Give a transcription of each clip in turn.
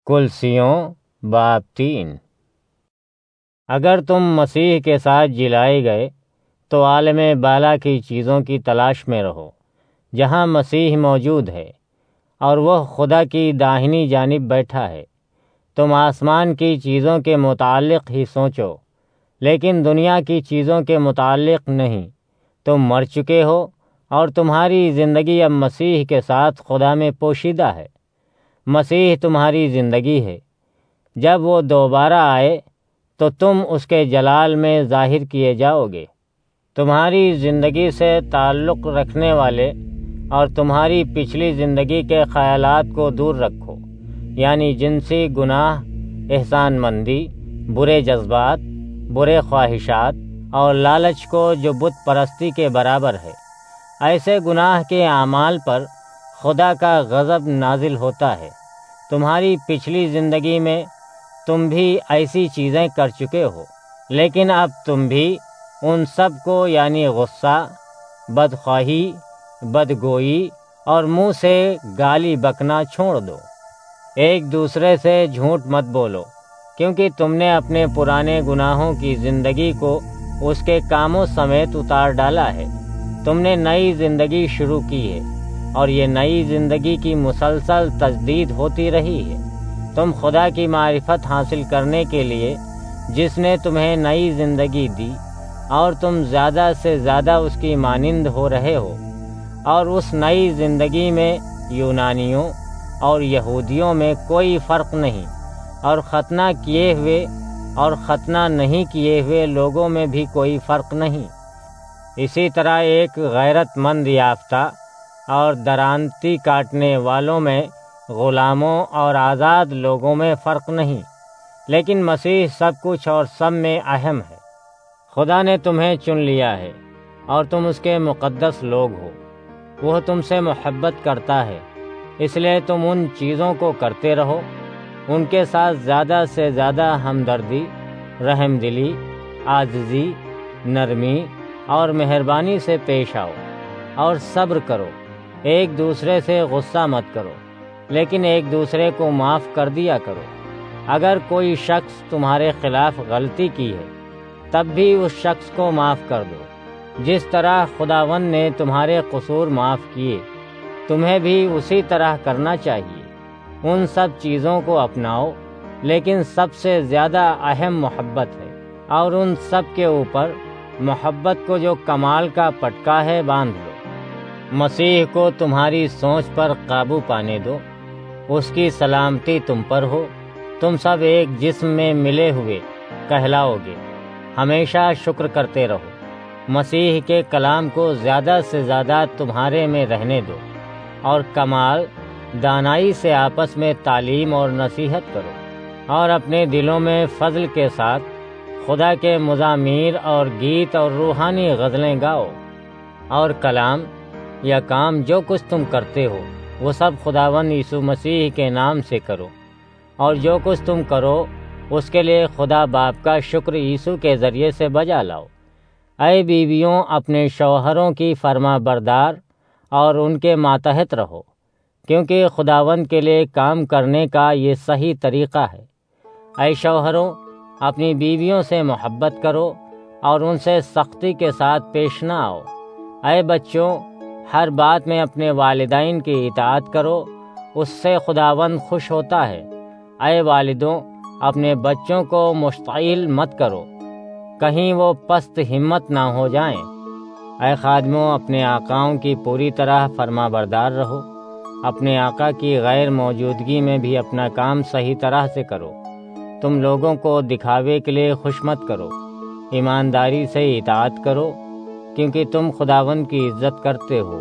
کلسیوں باب 3۔ اگر تم مسیح کے ساتھ جلائے گئے تو عالم بالا کی چیزوں کی تلاش میں رہو، جہاں مسیح موجود ہے اور وہ خدا کی داہنی جانب بیٹھا ہے۔ تم آسمان کی چیزوں کے متعلق ہی سوچو، لیکن دنیا کی چیزوں کے متعلق نہیں۔ تم مر چکے ہو اور تمہاری زندگی اب مسیح کے ساتھ خدا میں پوشیدہ ہے۔ مسیح تمہاری زندگی ہے۔ جب وہ دوبارہ آئے تو تم اس کے جلال میں ظاہر کیے جاؤ گے۔ تمہاری زندگی سے تعلق رکھنے والے اور تمہاری پچھلی زندگی کے خیالات کو دور رکھو، یعنی جنسی گناہ، احسان مندی، برے جذبات، برے خواہشات اور لالچ کو جو بت پرستی کے برابر ہے۔ ایسے گناہ کے اعمال پر خدا کا غضب نازل ہوتا ہے۔ تمہاری پچھلی زندگی میں تم بھی ایسی چیزیں کر چکے ہو، لیکن اب تم بھی ان سب کو یعنی غصہ، بدخواہی، بدگوئی اور منہ سے گالی بکنا چھوڑ دو۔ ایک دوسرے سے جھوٹ مت بولو، کیونکہ تم نے اپنے پرانے گناہوں کی زندگی کو اس کے کاموں سمیت اتار ڈالا ہے۔ تم نے نئی زندگی شروع کی ہے اور یہ نئی زندگی کی مسلسل تجدید ہوتی رہی ہے۔ تم خدا کی معرفت حاصل کرنے کے لیے جس نے تمہیں نئی زندگی دی اور تم زیادہ سے زیادہ اس کی مانند ہو رہے ہو، اور اس نئی زندگی میں یونانیوں اور یہودیوں میں کوئی فرق نہیں، اور ختنہ کیے ہوئے اور ختنہ نہیں کیے ہوئے لوگوں میں بھی کوئی فرق نہیں۔ اسی طرح ایک غیرت مند یافتہ اور درانتی کاٹنے والوں میں، غلاموں اور آزاد لوگوں میں فرق نہیں، لیکن مسیح سب کچھ اور سب میں اہم ہے۔ خدا نے تمہیں چن لیا ہے اور تم اس کے مقدس لوگ ہو۔ وہ تم سے محبت کرتا ہے، اس لیے تم ان چیزوں کو کرتے رہو۔ ان کے ساتھ زیادہ سے زیادہ ہمدردی، رحم دلی، عاجزی، نرمی اور مہربانی سے پیش آؤ، اور صبر کرو۔ ایک دوسرے سے غصہ مت کرو، لیکن ایک دوسرے کو معاف کر دیا کرو۔ اگر کوئی شخص تمہارے خلاف غلطی کی ہے، تب بھی اس شخص کو معاف کر دو۔ جس طرح خداوند نے تمہارے قصور معاف کیے، تمہیں بھی اسی طرح کرنا چاہیے۔ ان سب چیزوں کو اپناؤ، لیکن سب سے زیادہ اہم محبت ہے، اور ان سب کے اوپر محبت کو جو کمال کا پٹکا ہے باندھ لو۔ مسیح کو تمہاری سوچ پر قابو پانے دو، اس کی سلامتی تم پر ہو۔ تم سب ایک جسم میں ملے ہوئے کہلاؤ گے۔ ہمیشہ شکر کرتے رہو۔ مسیح کے کلام کو زیادہ سے زیادہ تمہارے میں رہنے دو، اور کمال دانائی سے آپس میں تعلیم اور نصیحت کرو، اور اپنے دلوں میں فضل کے ساتھ خدا کے مزامیر اور گیت اور روحانی غزلیں گاؤ۔ اور کلام یا کام جو کچھ تم کرتے ہو، وہ سب خداوند یسوع مسیح کے نام سے کرو، اور جو کچھ تم کرو اس کے لیے خدا باپ کا شکر یسوع کے ذریعے سے بجا لاؤ۔ اے بیویوں، اپنے شوہروں کی فرما بردار اور ان کے ماتحت رہو، کیونکہ خداوند کے لیے کام کرنے کا یہ صحیح طریقہ ہے۔ اے شوہروں، اپنی بیویوں سے محبت کرو اور ان سے سختی کے ساتھ پیش نہ آؤ۔ اے بچوں، ہر بات میں اپنے والدین کی اطاعت کرو، اس سے خداوند خوش ہوتا ہے۔ اے والدوں، اپنے بچوں کو مشتعل مت کرو، کہیں وہ پست ہمت نہ ہو جائیں۔ اے خادموں، اپنے آقاؤں کی پوری طرح فرما بردار رہو۔ اپنے آقا کی غیر موجودگی میں بھی اپنا کام صحیح طرح سے کرو۔ تم لوگوں کو دکھاوے کے لیے خوش مت کرو، ایمانداری سے اطاعت کرو، کیونکہ تم خداوند کی عزت کرتے ہو۔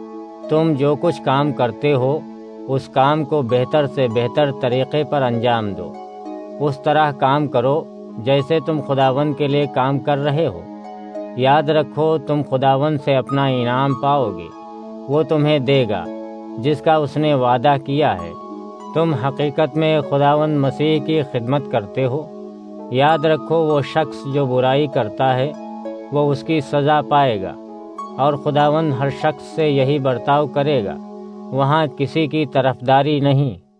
تم جو کچھ کام کرتے ہو، اس کام کو بہتر سے بہتر طریقے پر انجام دو۔ اس طرح کام کرو جیسے تم خداوند کے لیے کام کر رہے ہو۔ یاد رکھو، تم خداوند سے اپنا انعام پاؤ گے۔ وہ تمہیں دے گا جس کا اس نے وعدہ کیا ہے۔ تم حقیقت میں خداوند مسیح کی خدمت کرتے ہو۔ یاد رکھو، وہ شخص جو برائی کرتا ہے وہ اس کی سزا پائے گا، اور خداوند ہر شخص سے یہی برتاؤ کرے گا۔ وہاں کسی کی طرفداری نہیں۔